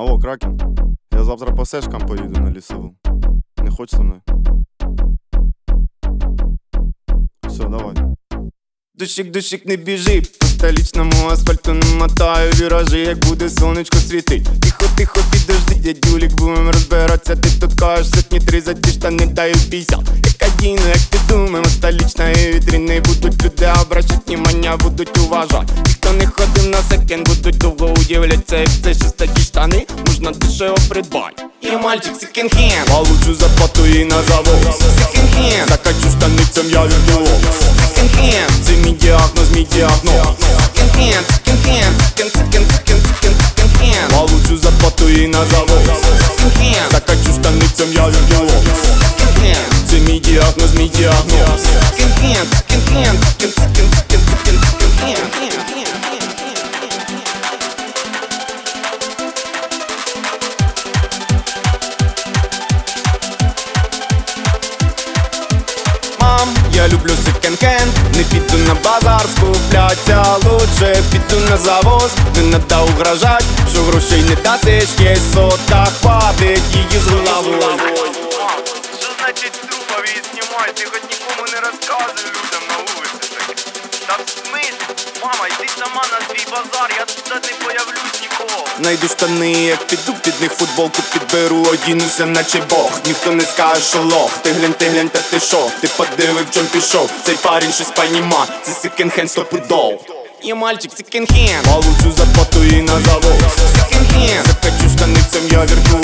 Алло, Кракен, я завтра по сешкам поїду на Лісову. Не хочеш со мною? Все, давай. Дощик, не біжи, по столичному асфальту намотаю віражі, як буде сонечко світить. Тихо, підожди, дядюлік, будем розбиратися. Ти тут кажеш, сотні 30, ті штани дають 50. Як одіну, як ти думаємо, столичної вітрини будуть люди обращать внимання, будуть уважать. Ті, хто не ходив на секен, будуть довго удивляться, як це щось такі штани можна дешево придбати. Я мальчик секонд-хенд, Получу зарплату і на завод. секонд-хенд, Закачу штаницям, я віртуоз. секонд-хенд, Це мій діагноз, мій діагноз. секонд-хенд, секонд-хенд, секонд-хенд, Получу зарплату і на завод. секонд-хенд, Закачу штаницям, я віртуоз. секонд-хенд, Це мій діагноз, мій діагноз. секонд-хенд, секонд-хенд, секонд-хенд. Мам, я люблю секонд-хенд, не піду на базар скупляться, лучше піду на завоз. Не надо угрожать, що грошей не дасиш, є сота, хватить її з головою. Що значить трупові знімай? Ти хоч нікому не розказуй людям на вулиці таке. Та в смислі? Мама, йди сама на свій базар, я туди не появлюсь нікого. Найду штани, як піду, під них футболку підберу, одінуся наче Бог. Ніхто не скаже, що лох. Ти глянь, та ти шо? Ти подиви, в чом пішов. Цей парень щось поніма, це секонд-хенд стопудов. Я мальчик секонд-хенд, Получу зарплату і на завод. секонд-хенд, Закачу штаницям, я віртуоз.